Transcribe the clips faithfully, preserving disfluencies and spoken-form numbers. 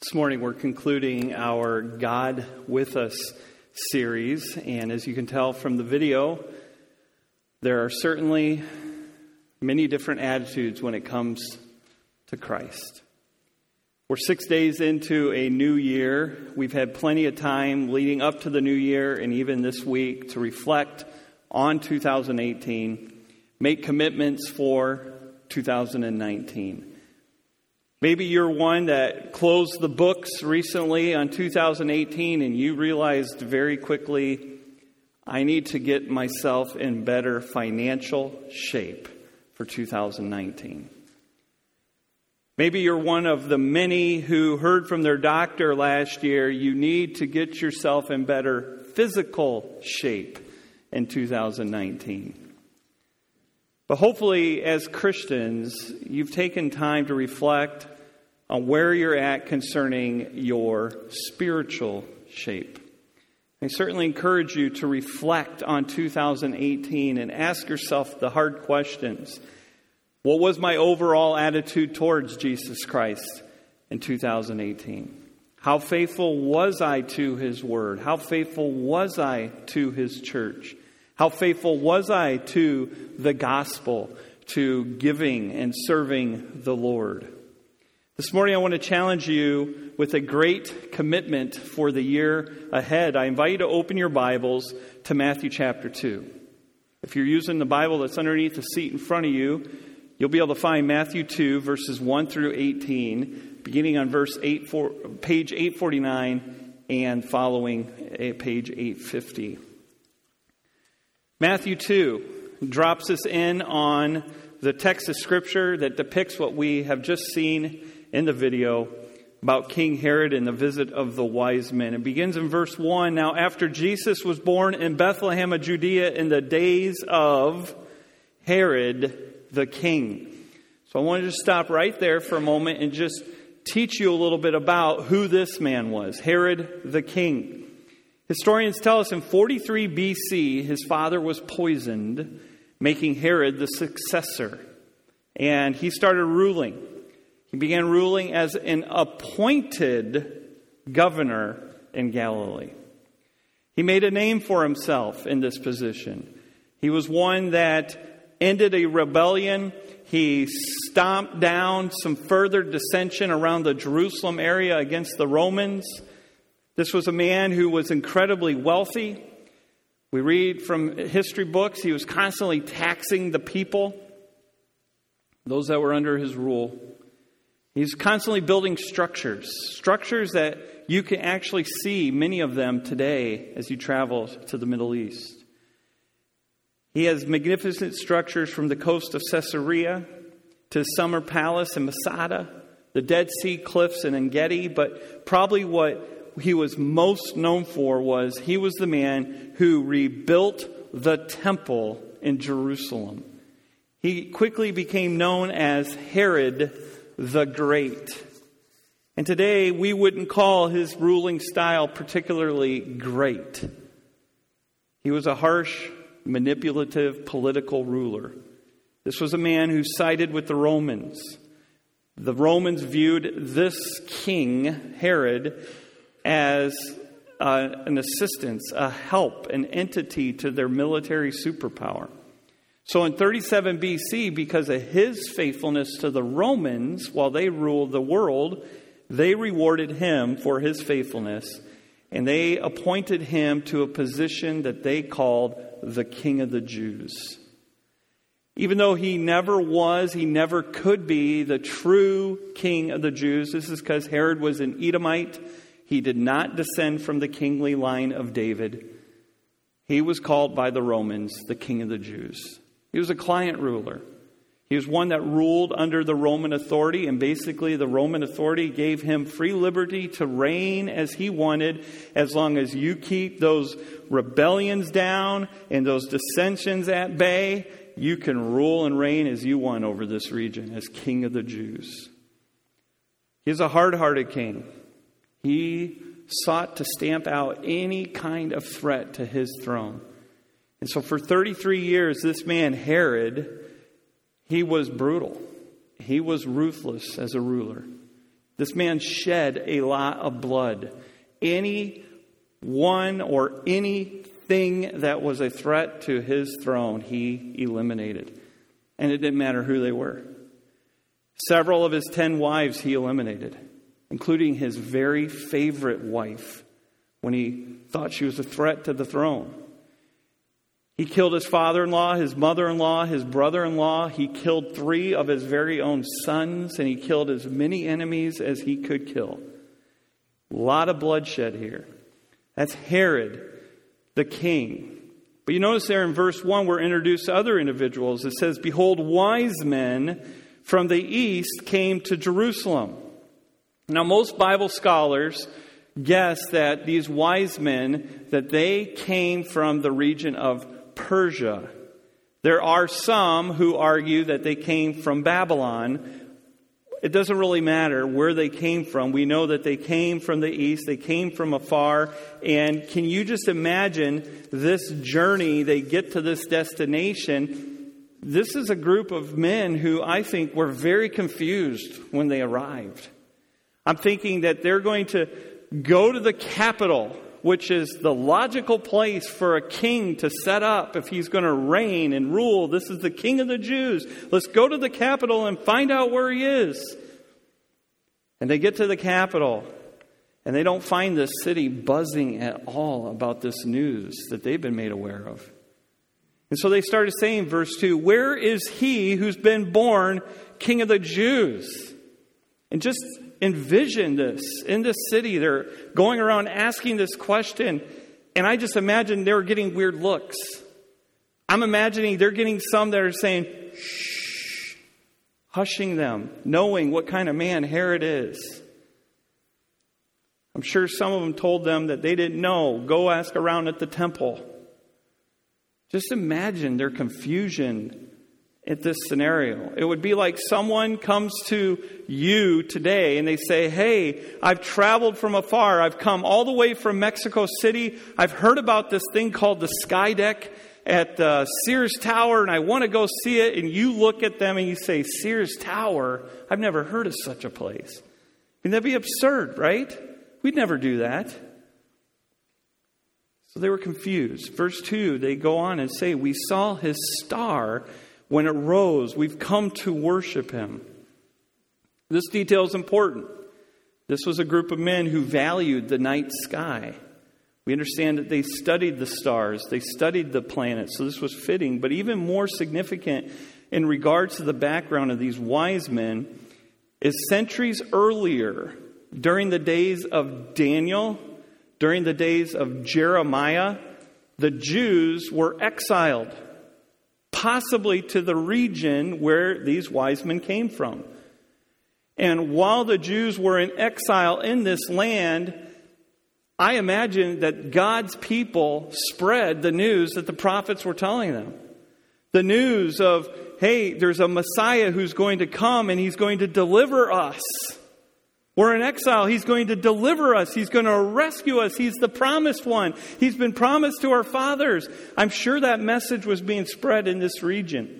This morning we're concluding our God with Us series, and as you can tell from the video, there are certainly many different attitudes when it comes to Christ. We're six days into a new year. We've had plenty of time leading up to the new year and even this week to reflect on two thousand eighteen, make commitments for two thousand nineteen. Maybe you're one that closed the books recently on two thousand eighteen and you realized very quickly, I need to get myself in better financial shape for two thousand nineteen. Maybe you're one of the many who heard from their doctor last year, you need to get yourself in better physical shape in two thousand nineteen. But hopefully, as Christians, you've taken time to reflect on where you're at concerning your spiritual shape. I certainly encourage you to reflect on two thousand eighteen and ask yourself the hard questions. What was my overall attitude towards Jesus Christ in two thousand eighteen? How faithful was I to His Word? How faithful was I to His church? How faithful was I to the gospel, to giving and serving the Lord? This morning I want to challenge you with a great commitment for the year ahead. I invite you to open your Bibles to Matthew chapter two. If you're using the Bible that's underneath the seat in front of you, you'll be able to find Matthew two, verses one through eighteen, beginning on verse eight, four, page eight forty-nine and following page eight fifty. Matthew two drops us in on the text of Scripture that depicts what we have just seen in the video about King Herod and the visit of the wise men. It begins in verse one. Now, after Jesus was born in Bethlehem of Judea in the days of Herod the king. So I wanted to stop right there for a moment and just teach you a little bit about who this man was, Herod the king. Historians tell us in forty-three B C, his father was poisoned, making Herod the successor. And he started ruling. He began ruling as an appointed governor in Galilee. He made a name for himself in this position. He was one that ended a rebellion. He stomped down some further dissension around the Jerusalem area against the Romans. This was a man who was incredibly wealthy. We read from history books, he was constantly taxing the people, those that were under his rule. He's constantly building structures, structures that you can actually see many of them today as you travel to the Middle East. He has magnificent structures from the coast of Caesarea to his summer palace in Masada, the Dead Sea Cliffs in En-Gedi, but probably what he was most known for was he was the man who rebuilt the temple in Jerusalem. He quickly became known as Herod the Great. And today we wouldn't call his ruling style particularly great. He was a harsh, manipulative political ruler. This was a man who sided with the Romans. The Romans viewed this king, Herod, as uh, an assistance, a help, an entity to their military superpower. So in thirty-seven B C, because of his faithfulness to the Romans while they ruled the world, they rewarded him for his faithfulness, and they appointed him to a position that they called the King of the Jews. Even though he never was, he never could be the true King of the Jews. This is because Herod was an Edomite. He did not descend from the kingly line of David. He was called by the Romans the King of the Jews. He was a client ruler. He was one that ruled under the Roman authority, and basically the Roman authority gave him free liberty to reign as he wanted, as long as you keep those rebellions down and those dissensions at bay. You can rule and reign as you want over this region as King of the Jews. He's a hard-hearted king. He sought to stamp out any kind of threat to his throne. And so for thirty-three years, this man, Herod, he was brutal. He was ruthless as a ruler. This man shed a lot of blood. Any one or anything that was a threat to his throne, he eliminated. And it didn't matter who they were. Several of his ten wives he eliminated, including his very favorite wife when he thought she was a threat to the throne. He killed his father-in-law, his mother-in-law, his brother-in-law. He killed three of his very own sons, and he killed as many enemies as he could kill. A lot of bloodshed here. That's Herod, the king. But you notice there in verse one, we're introduced to other individuals. It says, "Behold, wise men from the east came to Jerusalem." Now, most Bible scholars guess that these wise men, that they came from the region of Persia. There are some who argue that they came from Babylon. It doesn't really matter where they came from. We know that they came from the east. They came from afar. And can you just imagine this journey? They get to this destination. This is a group of men who I think were very confused when they arrived. I'm thinking that they're going to go to the capital, which is the logical place for a king to set up if he's going to reign and rule. This is the King of the Jews. Let's go to the capital and find out where he is. And they get to the capital, and they don't find this city buzzing at all about this news that they've been made aware of. And so they started saying, verse two, "Where is he who's been born King of the Jews?" And just envision this. In this city, they're going around asking this question. And I just imagine they were getting weird looks. I'm imagining they're getting some that are saying, shh, hushing them, knowing what kind of man Herod is. I'm sure some of them told them that they didn't know. Go ask around at the temple. Just imagine their confusion at this scenario. It would be like someone comes to you today and they say, "Hey, I've traveled from afar. I've come all the way from Mexico City. I've heard about this thing called the Sky Deck at uh, Sears Tower, and I want to go see it." And you look at them and you say, "Sears Tower? I've never heard of such a place." I mean, that'd be absurd, right? We'd never do that. So they were confused. Verse two, they go on and say, "We saw his star when it rose. We've come to worship him." This detail is important. This was a group of men who valued the night sky. We understand that they studied the stars. They studied the planets. So this was fitting. But even more significant in regards to the background of these wise men is centuries earlier, during the days of Daniel, during the days of Jeremiah, the Jews were exiled, possibly to the region where these wise men came from. And while the Jews were in exile in this land, I imagine that God's people spread the news that the prophets were telling them. The news of, hey, there's a Messiah who's going to come and he's going to deliver us. We're in exile. He's going to deliver us. He's going to rescue us. He's the promised one. He's been promised to our fathers. I'm sure that message was being spread in this region.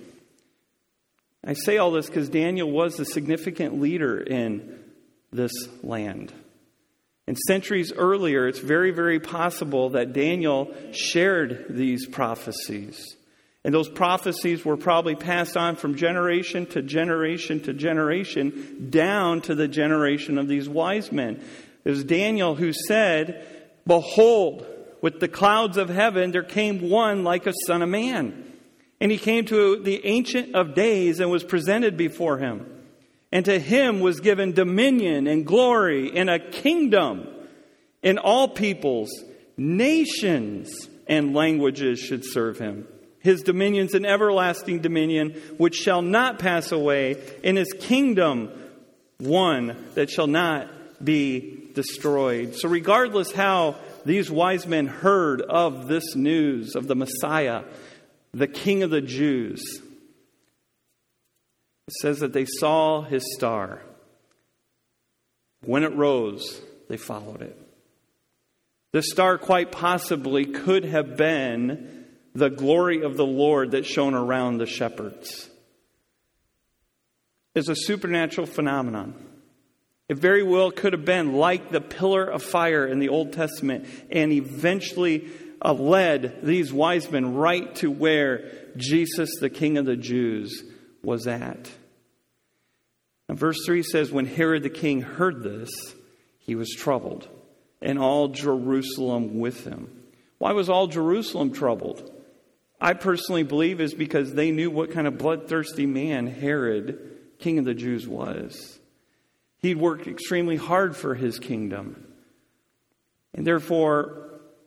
I say all this because Daniel was a significant leader in this land. And centuries earlier, it's very, very possible that Daniel shared these prophecies. And those prophecies were probably passed on from generation to generation to generation down to the generation of these wise men. It was Daniel who said, "Behold, with the clouds of heaven there came one like a son of man. And he came to the Ancient of Days and was presented before him. And to him was given dominion and glory and a kingdom, and all peoples, nations, and languages should serve him. His dominions an everlasting dominion, which shall not pass away, and his kingdom one that shall not be destroyed." So regardless how these wise men heard of this news of the Messiah, the King of the Jews, it says that they saw his star. When it rose, they followed it. This star quite possibly could have been the glory of the Lord that shone around the shepherds. It's a supernatural phenomenon. It very well could have been like the pillar of fire in the Old Testament, and eventually uh, led these wise men right to where Jesus, the King of the Jews, was at. Now, verse three says, when Herod the king heard this, he was troubled, and all Jerusalem with him. Why was all Jerusalem troubled? I personally believe is because they knew what kind of bloodthirsty man Herod, King of the Jews, was. He'd worked extremely hard for his kingdom. And therefore,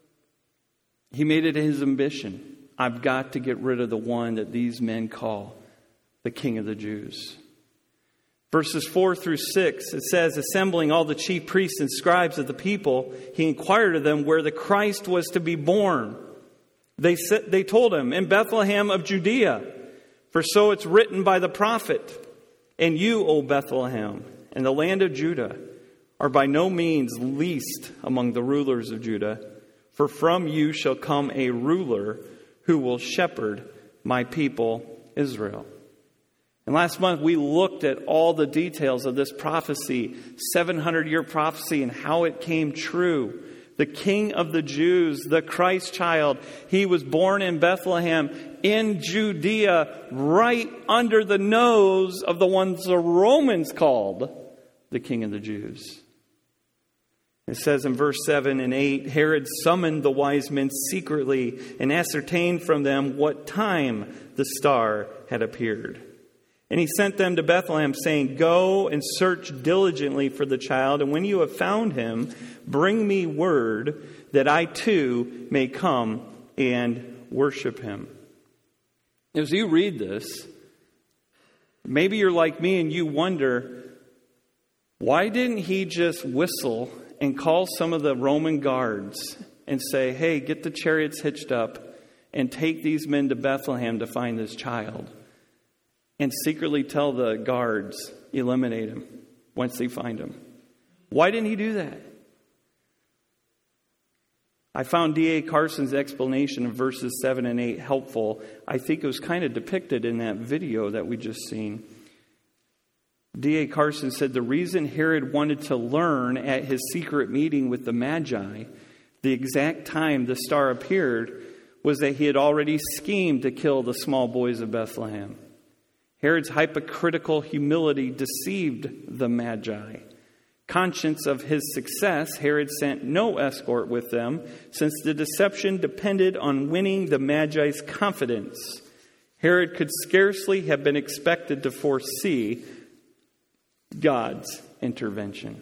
he made it his ambition. I've got to get rid of the one that these men call the King of the Jews. Verses four through six, it says, assembling all the chief priests and scribes of the people, he inquired of them where the Christ was to be born. They said, they told him, in Bethlehem of Judea, for so it's written by the prophet. And you, O Bethlehem, in the land of Judah, are by no means least among the rulers of Judah, for from you shall come a ruler who will shepherd my people Israel. And last month we looked at all the details of this prophecy, seven hundred year prophecy, and how it came true. The King of the Jews, the Christ child, he was born in Bethlehem in Judea, right under the nose of the ones the Romans called the King of the Jews. It says in verse seven and eight, Herod summoned the wise men secretly and ascertained from them what time the star had appeared. And he sent them to Bethlehem, saying, go and search diligently for the child, and when you have found him, bring me word that I too may come and worship him. As you read this, maybe you're like me and you wonder, why didn't he just whistle and call some of the Roman guards and say, hey, get the chariots hitched up and take these men to Bethlehem to find this child? And secretly tell the guards, eliminate him once they find him. Why didn't he do that? I found D A Carson's explanation of verses seven and eight helpful. I think it was kind of depicted in that video that we just seen. D A Carson said the reason Herod wanted to learn at his secret meeting with the Magi the exact time the star appeared was that he had already schemed to kill the small boys of Bethlehem. Herod's hypocritical humility deceived the Magi. Conscious of his success, Herod sent no escort with them, since the deception depended on winning the Magi's confidence. Herod could scarcely have been expected to foresee God's intervention.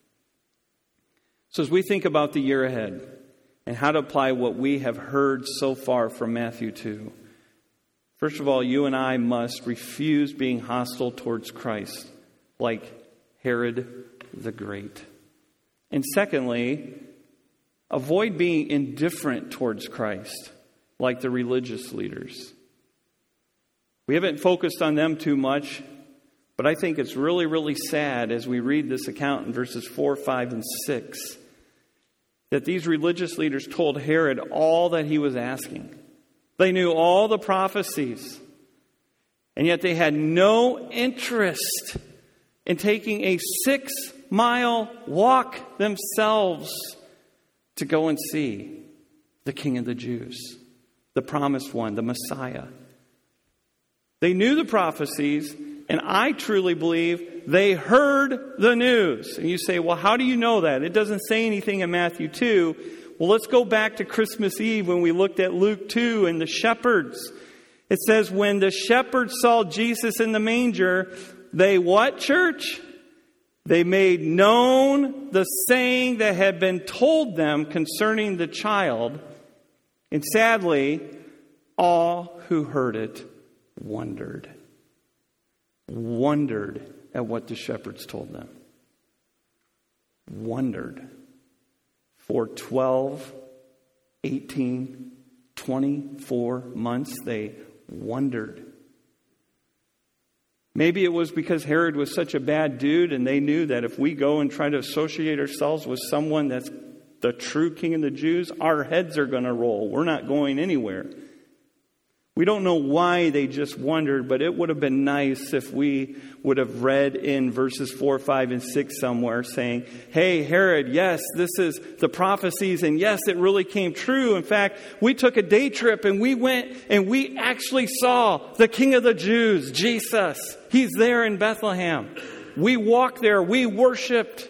So as we think about the year ahead and how to apply what we have heard so far from Matthew two, first of all, you and I must refuse being hostile towards Christ, like Herod the Great. And secondly, avoid being indifferent towards Christ, like the religious leaders. We haven't focused on them too much, but I think it's really, really sad as we read this account in verses four, five, and six, that these religious leaders told Herod all that he was asking. They knew all the prophecies, and yet they had no interest in taking a six-mile walk themselves to go and see the King of the Jews, the promised one, the Messiah. They knew the prophecies, and I truly believe they heard the news. And you say, well, how do you know that? It doesn't say anything in Matthew two. Well, let's go back to Christmas Eve when we looked at Luke two and the shepherds. It says, when the shepherds saw Jesus in the manger, they what, church? They made known the saying that had been told them concerning the child. And sadly, all who heard it wondered. Wondered at what the shepherds told them. Wondered. For twelve, eighteen, twenty-four months, they wondered. Maybe it was because Herod was such a bad dude and they knew that if we go and try to associate ourselves with someone that's the true King of the Jews, our heads are going to roll. We're not going anywhere. We don't know why they just wondered, but it would have been nice if we would have read in verses four, five, and six somewhere saying, hey, Herod, yes, this is the prophecies, and yes, it really came true. In fact, we took a day trip and we went and we actually saw the King of the Jews, Jesus. He's there in Bethlehem. We walked there, we worshiped.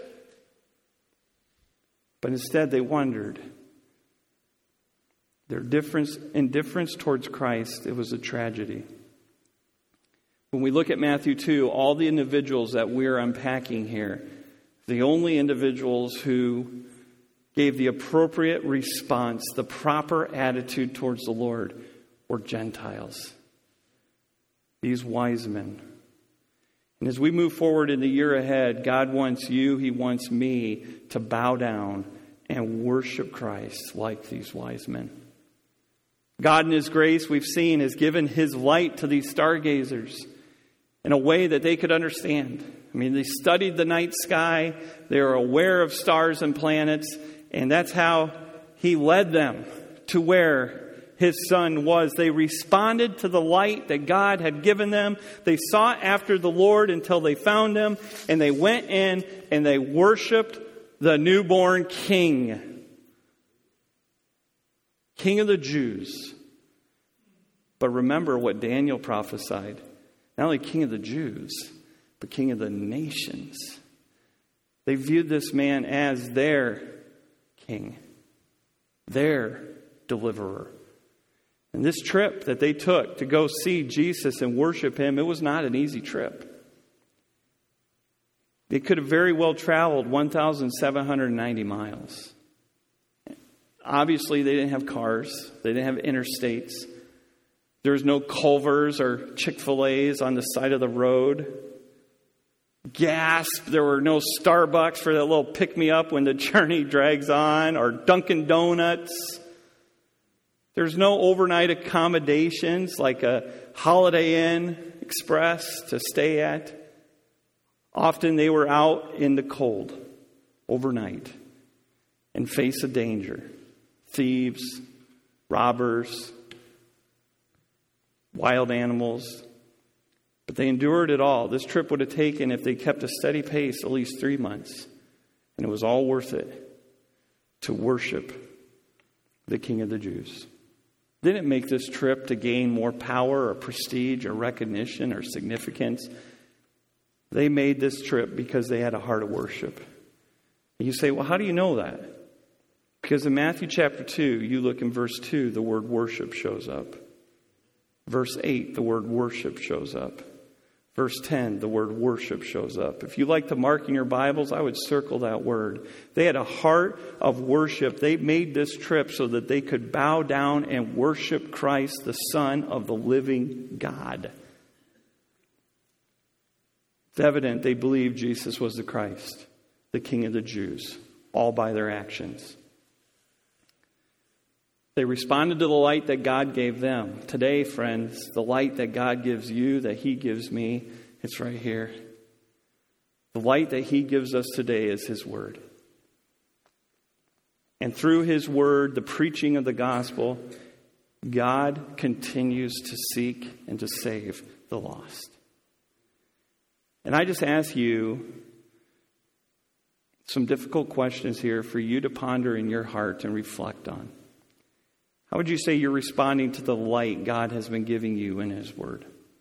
But instead they wondered. Their difference, indifference towards Christ, it was a tragedy. When we look at Matthew two, all the individuals that we're unpacking here, the only individuals who gave the appropriate response, the proper attitude towards the Lord, were Gentiles. These wise men. And as we move forward in the year ahead, God wants you, He wants me to bow down and worship Christ like these wise men. God in His grace, we've seen, has given His light to these stargazers in a way that they could understand. I mean, they studied the night sky. They were aware of stars and planets. And that's how He led them to where His Son was. They responded to the light that God had given them. They sought after the Lord until they found Him. And they went in and they worshiped the newborn King. King of the Jews. But remember what Daniel prophesied. Not only King of the Jews, but King of the nations. They viewed this man as their king, their deliverer. And this trip that they took to go see Jesus and worship Him, it was not an easy trip. They could have very well traveled one thousand seven hundred ninety miles. Obviously, they didn't have cars. They didn't have interstates. There was no Culver's or Chick-fil-A's on the side of the road. Gasp, there were no Starbucks for that little pick-me-up when the journey drags on, or Dunkin' Donuts. There's no overnight accommodations like a Holiday Inn Express to stay at. Often they were out in the cold overnight and face a danger. Thieves, robbers, wild animals. But they endured it all. This trip would have taken, if they kept a steady pace, at least three months. And it was all worth it to worship the King of the Jews. They didn't make this trip to gain more power or prestige or recognition or significance. They made this trip because they had a heart of worship. And you say, well, how do you know that? Because in Matthew chapter two, you look in verse two, the word worship shows up. Verse eight, the word worship shows up. Verse ten, the word worship shows up. If you like to mark in your Bibles, I would circle that word. They had a heart of worship. They made this trip so that they could bow down and worship Christ, the Son of the living God. It's evident they believed Jesus was the Christ, the King of the Jews, all by their actions. They responded to the light that God gave them. Today, friends, the light that God gives you, that He gives me, it's right here. The light that He gives us today is His Word. And through His Word, the preaching of the gospel, God continues to seek and to save the lost. And I just ask you some difficult questions here for you to ponder in your heart and reflect on. How would you say you're responding to the light God has been giving you in His Word?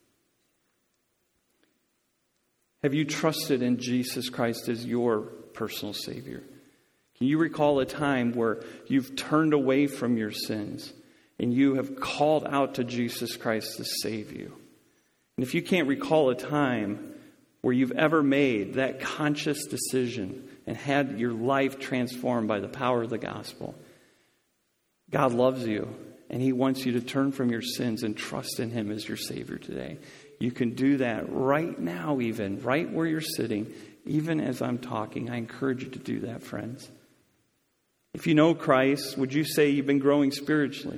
Have you trusted in Jesus Christ as your personal Savior? Can you recall a time where you've turned away from your sins and you have called out to Jesus Christ to save you? And if you can't recall a time where you've ever made that conscious decision and had your life transformed by the power of the gospel, God loves you, and He wants you to turn from your sins and trust in Him as your Savior today. You can do that right now, even, right where you're sitting, even as I'm talking. I encourage you to do that, friends. If you know Christ, would you say you've been growing spiritually?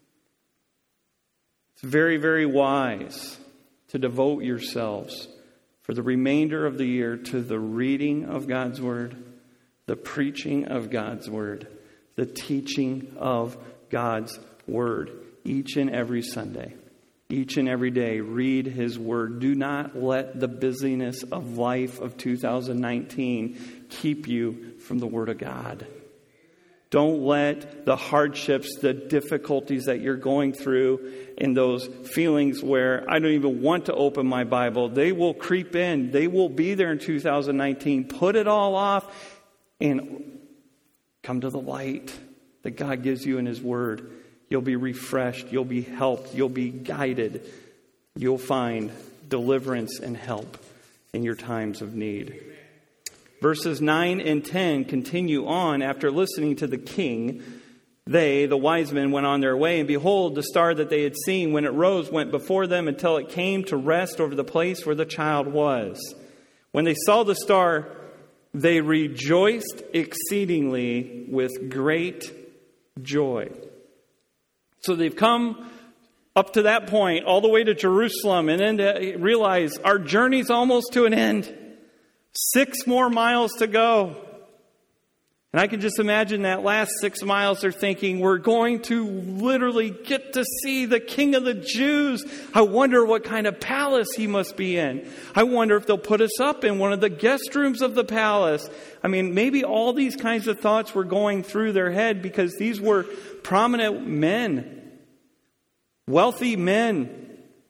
It's very, very wise to devote yourselves for the remainder of the year to the reading of God's Word, the preaching of God's Word, the teaching of God's Word each and every Sunday. each and every day. Read His Word. Do not let the busyness of life of two thousand nineteen keep you from the Word of God. Don't let the hardships, the difficulties that you're going through, and those feelings where I don't even want to open my Bible, they will creep in. They will be there in two thousand nineteen. Put it all off and come to the light that God gives you in His Word. You'll be refreshed. You'll be helped. You'll be guided. You'll find deliverance and help in your times of need. Verses nine and ten continue on. After listening to the king, they, the wise men, went on their way. And behold, the star that they had seen when it rose went before them until it came to rest over the place where the child was. When they saw the star, they rejoiced exceedingly with great joy. So they've come up to that point, all the way to Jerusalem, and then to realize our journey's almost to an end. Six more miles to go. And I can just imagine that last six miles they're thinking, we're going to literally get to see the King of the Jews. I wonder what kind of palace he must be in. I wonder if they'll put us up in one of the guest rooms of the palace. I mean, maybe all these kinds of thoughts were going through their head because these were prominent men, wealthy men.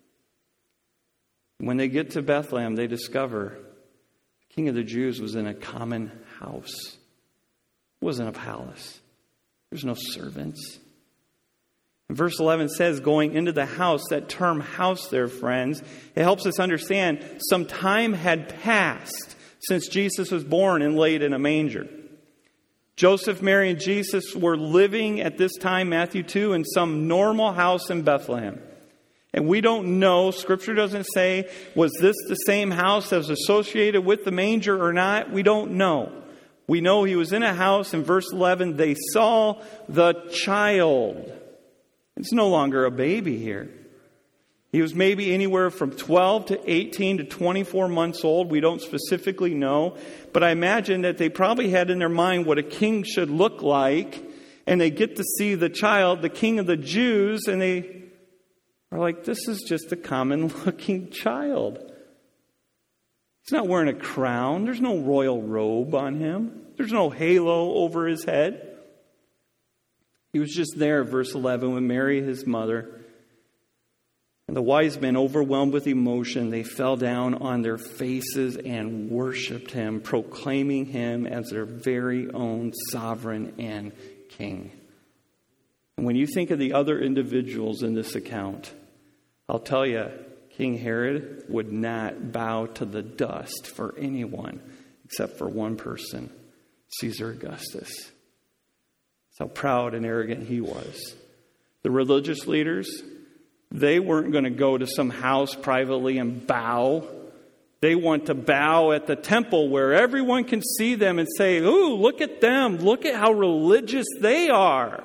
When they get to Bethlehem, they discover the King of the Jews was in a common house. It wasn't a palace. There's no servants. And verse eleven says, going into the house, that term house there, friends, it helps us understand some time had passed since Jesus was born and laid in a manger. Joseph, Mary, and Jesus were living at this time, Matthew two, in some normal house in Bethlehem. And we don't know, Scripture doesn't say, was this the same house that was associated with the manger or not? We don't know. We know he was in a house. In verse eleven, they saw the child. It's no longer a baby here. He was maybe anywhere from twelve to eighteen to twenty-four months old. We don't specifically know. But I imagine that they probably had in their mind what a king should look like. And they get to see the child, the King of the Jews, and they are like, this is just a common-looking child. He's not wearing a crown. There's no royal robe on him. There's no halo over his head. He was just there, verse eleven, with Mary, his mother. And the wise men, overwhelmed with emotion, they fell down on their faces and worshipped him, proclaiming him as their very own sovereign and king. And when you think of the other individuals in this account, I'll tell you, King Herod would not bow to the dust for anyone except for one person, Caesar Augustus. That's how proud and arrogant he was. The religious leaders, they weren't going to go to some house privately and bow. They want to bow at the temple where everyone can see them and say, ooh, look at them. Look at how religious they are.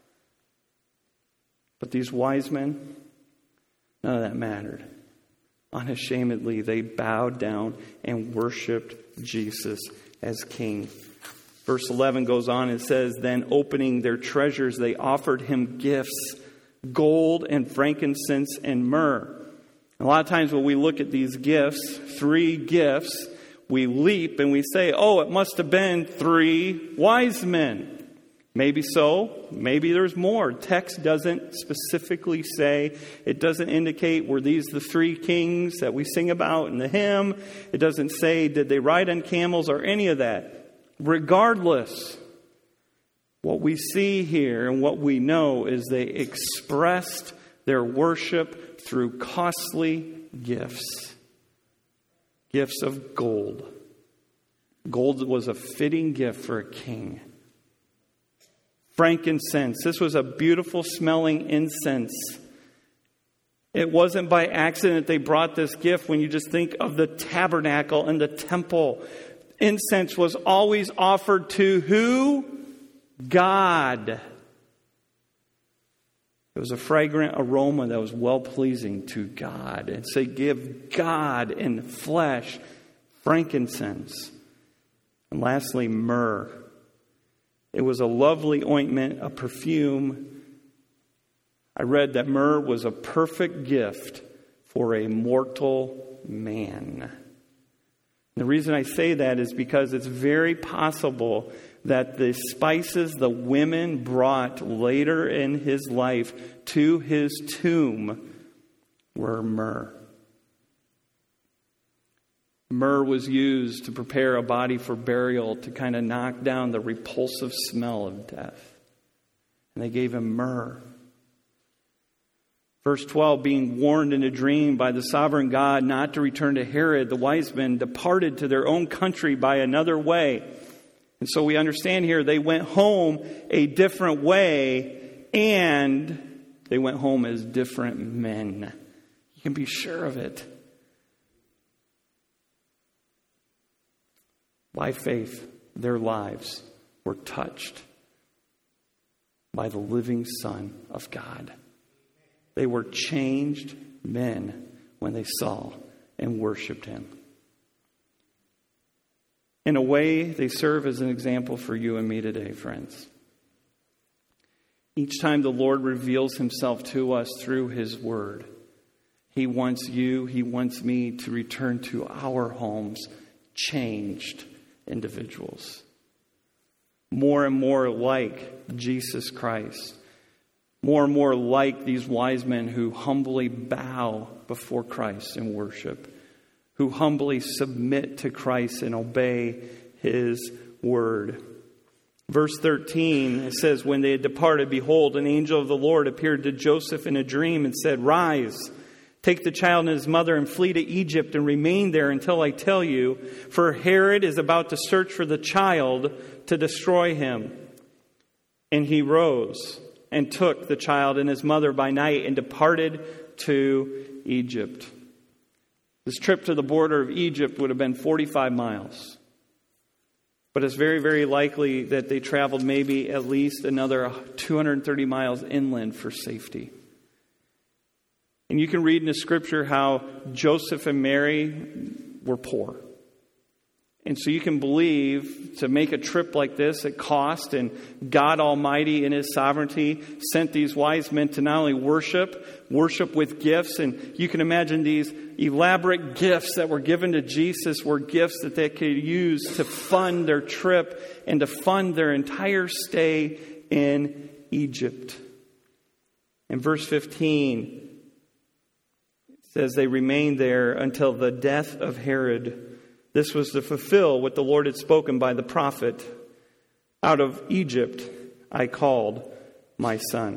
But these wise men, none of that mattered. Unashamedly, they bowed down and worshiped Jesus as king. Verse eleven goes on and says, then opening their treasures, they offered him gifts, gold and frankincense and myrrh. A lot of times when we look at these gifts, three gifts, we leap and we say, oh, it must have been three wise men. Maybe so. Maybe there's more. Text doesn't specifically say. It doesn't indicate were these the three kings that we sing about in the hymn. It doesn't say did they ride on camels or any of that. Regardless, what we see here and what we know is they expressed their worship through costly gifts. Gifts of gold. Gold was a fitting gift for a king. Frankincense. This was a beautiful smelling incense. It wasn't by accident they brought this gift. When you just think of the tabernacle and the temple, incense was always offered to who? God. It was a fragrant aroma that was well-pleasing to God. And so give God in flesh frankincense. And lastly, myrrh. It was a lovely ointment, a perfume, I read that myrrh was a perfect gift for a mortal man. The reason I say that is because it's very possible that the spices the women brought later in his life to his tomb were myrrh. Myrrh was used to prepare a body for burial, to kind of knock down the repulsive smell of death. And they gave him myrrh. Verse twelve, being warned in a dream by the sovereign God not to return to Herod, the wise men departed to their own country by another way. And so we understand here they went home a different way, and they went home as different men. You can be sure of it. By faith, their lives were touched by the living Son of God. They were changed men when they saw and worshiped him. In a way, they serve as an example for you and me today, friends. Each time the Lord reveals himself to us through his word, he wants you, he wants me to return to our homes changed individuals. More and more like Jesus Christ. More and more like these wise men who humbly bow before Christ in worship, who humbly submit to Christ and obey his word. Verse thirteen, it says, when they had departed, behold, an angel of the Lord appeared to Joseph in a dream and said, rise, take the child and his mother and flee to Egypt and remain there until I tell you, for Herod is about to search for the child to destroy him. And he rose and took the child and his mother by night and departed to Egypt. This trip to the border of Egypt would have been forty-five miles. But it's very, very likely that they traveled maybe at least another two hundred thirty miles inland for safety. And you can read in the scripture how Joseph and Mary were poor. And so you can believe to make a trip like this, it cost, and God Almighty in his sovereignty sent these wise men to not only worship, worship with gifts, and you can imagine these elaborate gifts that were given to Jesus were gifts that they could use to fund their trip and to fund their entire stay in Egypt. In verse fifteen, it says they remained there until the death of Herod. This was to fulfill what the Lord had spoken by the prophet. Out of Egypt I called my son.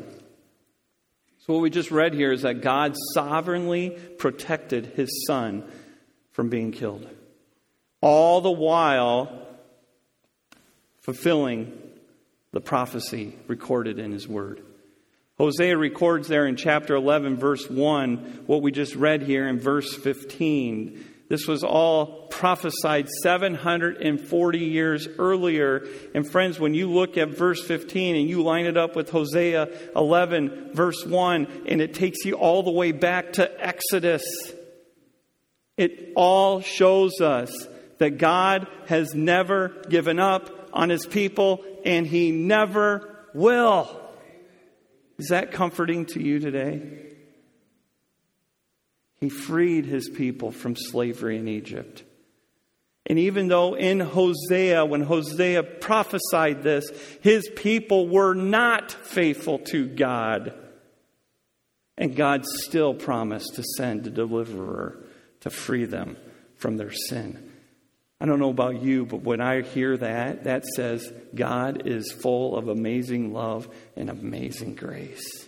So what we just read here is that God sovereignly protected his son from being killed. All the while fulfilling the prophecy recorded in his word. Hosea records there in chapter eleven, verse one, what we just read here in verse fifteen. This was all prophesied seven hundred forty years earlier. And friends, when you look at verse fifteen and you line it up with Hosea eleven, verse one, and it takes you all the way back to Exodus, it all shows us that God has never given up on his people, and he never will. Is that comforting to you today? He freed his people from slavery in Egypt. And even though in Hosea, when Hosea prophesied this, his people were not faithful to God. And God still promised to send a deliverer to free them from their sin. I don't know about you, but when I hear that, that says God is full of amazing love and amazing grace.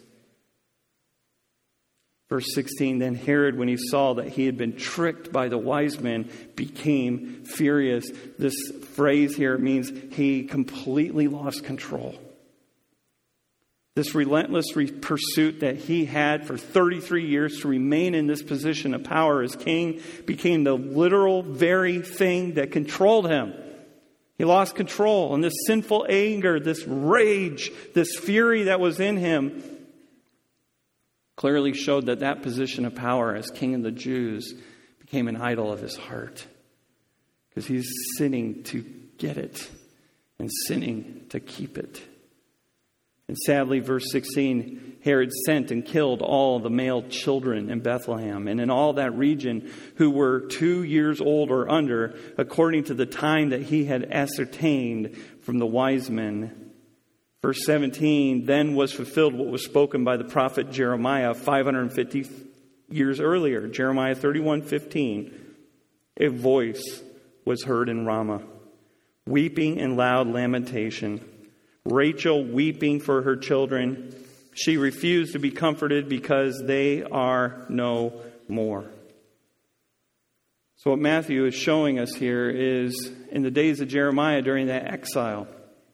Verse sixteen, then Herod, when he saw that he had been tricked by the wise men, became furious. This phrase here means he completely lost control. This relentless re- pursuit that he had for thirty-three years to remain in this position of power as king became the literal very thing that controlled him. He lost control, and this sinful anger, this rage, this fury that was in him clearly showed that that position of power as king of the Jews became an idol of his heart. Because he's sinning to get it and sinning to keep it. And sadly, verse sixteen, Herod sent and killed all the male children in Bethlehem and in all that region who were two years old or under, according to the time that he had ascertained from the wise men. Verse seventeen, then was fulfilled what was spoken by the prophet Jeremiah five hundred fifty years earlier. Jeremiah thirty-one fifteen. A voice was heard in Ramah, weeping and loud lamentation. Rachel weeping for her children. She refused to be comforted because they are no more. So what Matthew is showing us here is in the days of Jeremiah during that exile,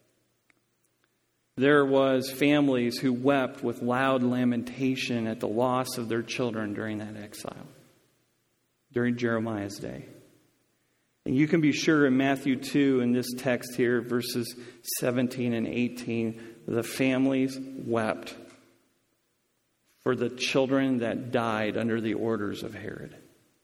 there was families who wept with loud lamentation at the loss of their children during that exile, during Jeremiah's day. And you can be sure in Matthew two, in this text here, verses seventeen and eighteen, the families wept for the children that died under the orders of Herod.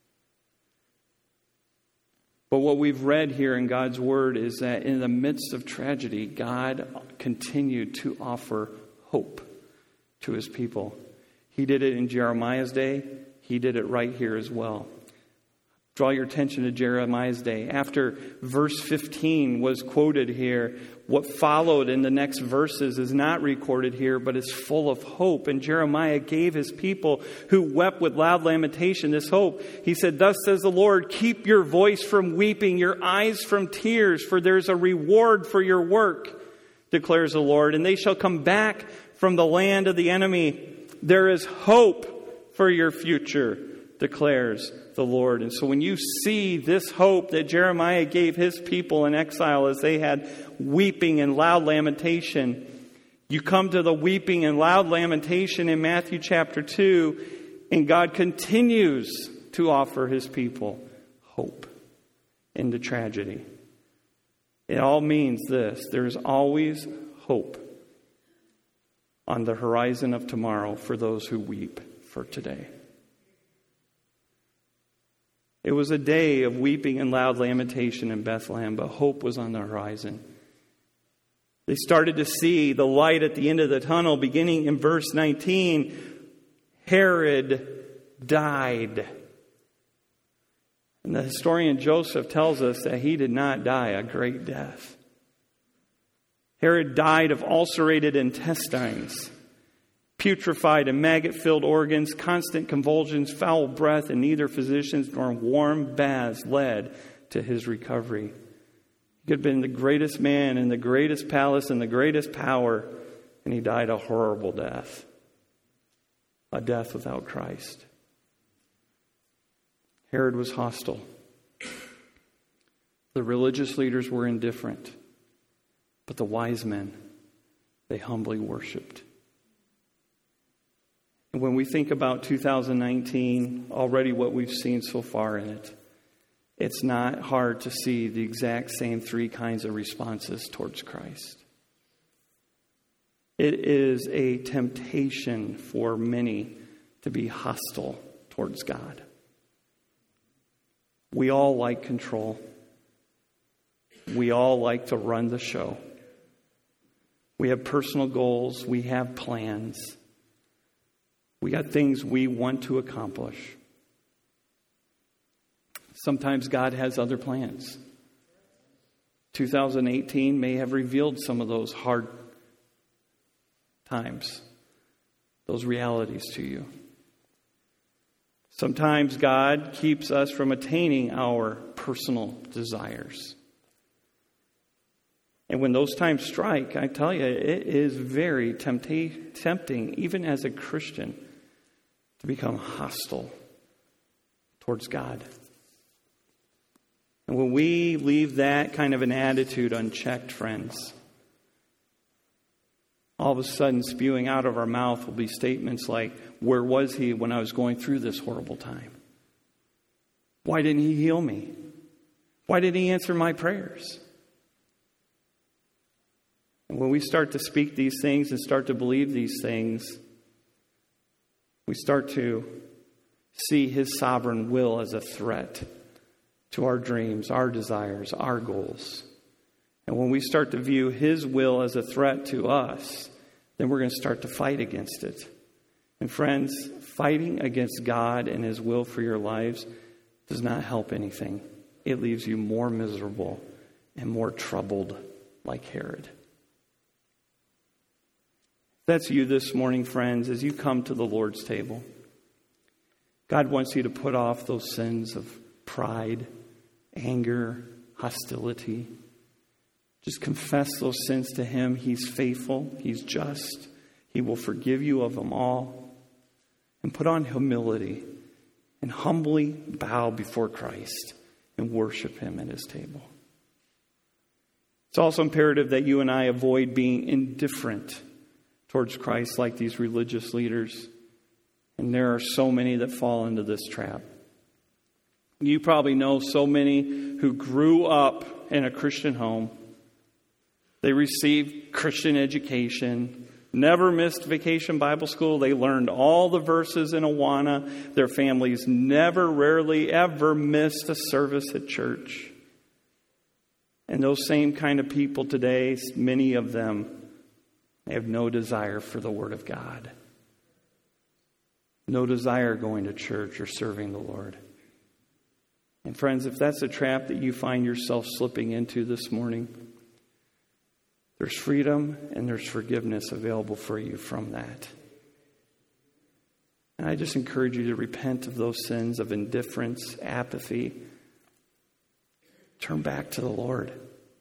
But what we've read here in God's Word is that in the midst of tragedy, God continued to offer hope to His people. He did it in Jeremiah's day. He did it right here as well. Draw your attention to Jeremiah's day. After verse fifteen was quoted here, what followed in the next verses is not recorded here, but is full of hope. And Jeremiah gave his people who wept with loud lamentation this hope. He said, thus says the Lord, keep your voice from weeping, your eyes from tears, for there's a reward for your work, declares the Lord. And they shall come back from the land of the enemy. There is hope for your future, declares the Lord. And so when you see this hope that Jeremiah gave his people in exile as they had weeping and loud lamentation, you come to the weeping and loud lamentation in Matthew chapter two, and God continues to offer His people hope in the tragedy. It all means this: there's always hope on the horizon of tomorrow for those who weep for today. It was a day of weeping and loud lamentation in Bethlehem, but hope was on the horizon. They started to see the light at the end of the tunnel, beginning in verse nineteen. Herod died. And the historian Joseph tells us that he did not die a great death. Herod died of ulcerated intestines, putrefied and maggot-filled organs, constant convulsions, foul breath, and neither physicians nor warm baths led to his recovery. He could have been the greatest man in the greatest palace and the greatest power, and he died a horrible death. A death without Christ. Herod was hostile. The religious leaders were indifferent, but the wise men, they humbly worshipped. And when we think about two thousand nineteen, already what we've seen so far in it, it's not hard to see the exact same three kinds of responses towards Christ. It is a temptation for many to be hostile towards God. We all like control. We all like to run the show. We have personal goals. We have plans. We got things we want to accomplish. Sometimes God has other plans. two thousand eighteen may have revealed some of those hard times, those realities to you. Sometimes God keeps us from attaining our personal desires. And when those times strike, I tell you, it is very tempta- tempting, even as a Christian, to become hostile towards God. And when we leave that kind of an attitude unchecked, friends, all of a sudden spewing out of our mouth will be statements like, where was He when I was going through this horrible time? Why didn't He heal me? Why didn't He answer my prayers? And when we start to speak these things and start to believe these things, we start to see His sovereign will as a threat to our dreams, our desires, our goals. And when we start to view His will as a threat to us, then we're going to start to fight against it. And friends, fighting against God and His will for your lives does not help anything. It leaves you more miserable and more troubled like Herod. That's you this morning, friends, as you come to the Lord's table. God wants you to put off those sins of pride, anger, hostility. Just confess those sins to Him. He's faithful. He's just. He will forgive you of them all. And put on humility and humbly bow before Christ and worship Him at His table. It's also imperative that you and I avoid being indifferent towards Christ like these religious leaders. And there are so many that fall into this trap. You probably know so many who grew up in a Christian home. They received Christian education, never missed vacation Bible school. They learned all the verses in Awana. Their families never, rarely, ever missed a service at church. And those same kind of people today, many of them, they have no desire for the Word of God. No desire going to church or serving the Lord. And friends, if that's a trap that you find yourself slipping into this morning, there's freedom and there's forgiveness available for you from that. And I just encourage you to repent of those sins of indifference, apathy. Turn back to the Lord.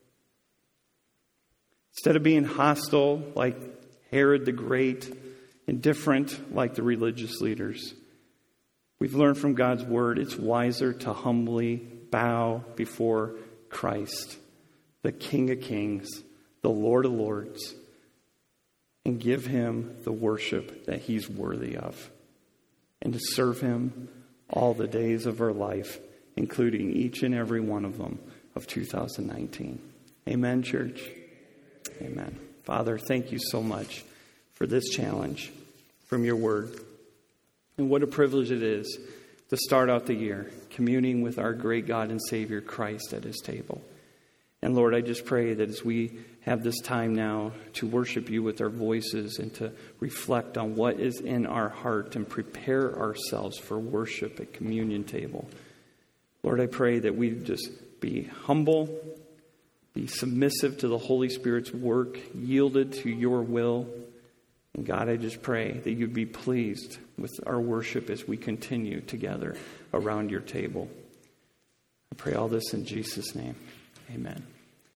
Instead of being hostile like Herod the Great, indifferent like the religious leaders, we've learned from God's Word it's wiser to humbly bow before Christ, the King of Kings, the Lord of Lords, and give Him the worship that He's worthy of, and to serve Him all the days of our life, including each and every one of them of two thousand nineteen. Amen, church? Amen. Father, thank you so much for this challenge from your Word. And what a privilege it is to start out the year communing with our great God and Savior Christ at His table. And Lord, I just pray that as we have this time now to worship you with our voices and to reflect on what is in our heart and prepare ourselves for worship at communion table, Lord, I pray that we just be humble, be submissive to the Holy Spirit's work, yielded to your will. And God, I just pray that you'd be pleased with our worship as we continue together around your table. I pray all this in Jesus' name. Amen.